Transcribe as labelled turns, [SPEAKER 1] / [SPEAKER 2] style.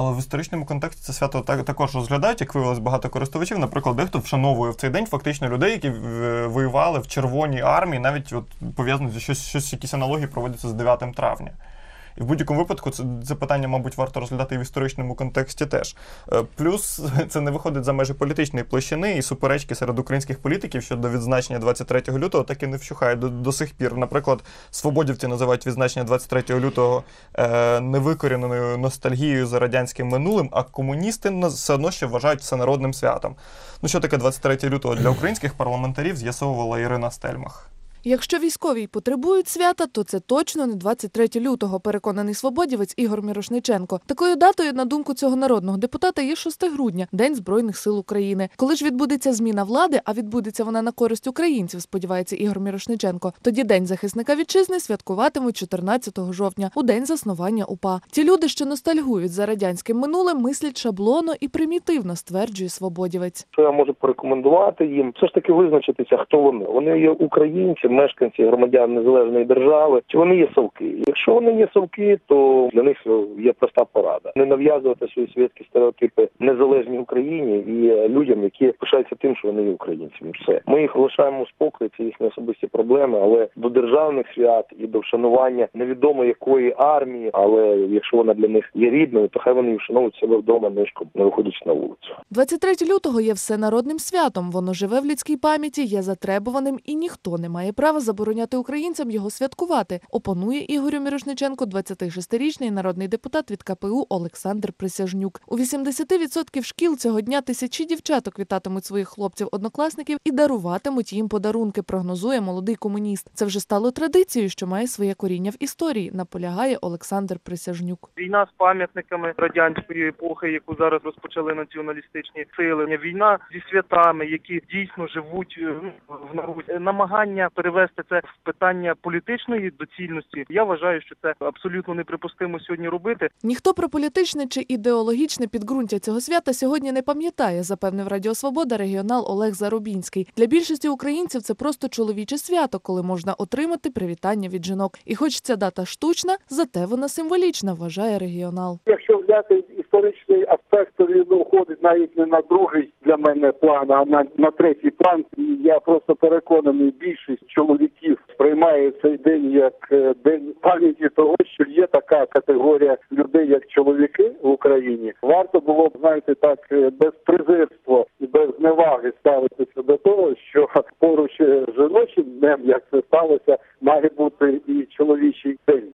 [SPEAKER 1] Але в історичному контексті це свято також розглядають, як виявилось багато користувачів. Наприклад, дехто вшановує в цей день фактично людей, які воювали в Червоній армії, навіть пов'язано з якісь аналогії проводяться з 9 травня. І в будь-якому випадку це питання, мабуть, варто розглядати і в історичному контексті теж. Плюс це не виходить за межі політичної площини, і суперечки серед українських політиків щодо відзначення 23 лютого так і не вщухають до сих пір. Наприклад, свободівці називають відзначення 23 лютого невикоріненою ностальгією за радянським минулим, а комуністи все одно ще вважають всенародним святом. Ну що таке 23 лютого для українських парламентарів, з'ясовувала Ірина Стельмах.
[SPEAKER 2] Якщо військові потребують свята, то це точно не 23 лютого, переконаний свободівець Ігор Мірошниченко. Такою датою, на думку цього народного депутата, є 6 грудня – День Збройних сил України. Коли ж відбудеться зміна влади, а відбудеться вона на користь українців, сподівається Ігор Мірошниченко, тоді День захисника вітчизни святкуватимуть 14 жовтня, у день заснування УПА. Ті люди, що ностальгують за радянським минулим, мислять шаблонно і примітивно, стверджує свободівець.
[SPEAKER 3] Що я можу порекомендувати їм? Все ж таки визначитися, хто вони. Вони є українці, мешканці, громадян незалежної держави, чи вони є совки. Якщо вони є совки, то для них є проста порада. Не нав'язувати свої світські стереотипи незалежній Україні і людям, які пишаються тим, що вони є українцями. Все. Ми їх лишаємо в спокої, це їхні особисті проблеми, але до державних свят і до вшанування невідомо якої армії, але якщо вона для них є рідною, то хай вони вшановують себе вдома, нишком, не виходячи на вулицю.
[SPEAKER 2] 23 лютого є всенародним святом, воно живе в людській пам'яті, є затребуваним і ніхто не має права забороняти українцям його святкувати, опонує Ігорю Мірошниченку 26-річний народний депутат від КПУ Олександр Присяжнюк. У 80% шкіл цього дня тисячі дівчаток вітатимуть своїх хлопців-однокласників і даруватимуть їм подарунки, прогнозує молодий комуніст. Це вже стало традицією, що має своє коріння в історії, наполягає Олександр Присяжнюк.
[SPEAKER 4] Війна з пам'ятниками радянської епохи, яку зараз розпочали націоналістичні сили, війна зі святами, які дійсно живуть в народі, намагання перевести це в питання політичної доцільності. Я вважаю, що це абсолютно неприпустимо сьогодні робити.
[SPEAKER 2] Ніхто про політичне чи ідеологічне підґрунтя цього свята сьогодні не пам'ятає, запевнив Радіо Свобода регіонал Олег Зарубінський. Для більшості українців це просто чоловіче свято, коли можна отримати привітання від жінок. І хоч ця дата штучна, зате вона символічна, вважає регіонал.
[SPEAKER 5] Якщо взяти історичний аспект, то він уходить навіть не на другий для мене план, а на третій план. І я просто переконаний, більшість чоловіків сприймає цей день як день пам'яті того, що є така категорія людей, як чоловіки в Україні. Варто було б, знаєте, так, без презирства і без зневаги ставитися до того, що поруч з жіночим днем, як це сталося, має бути і чоловічий день.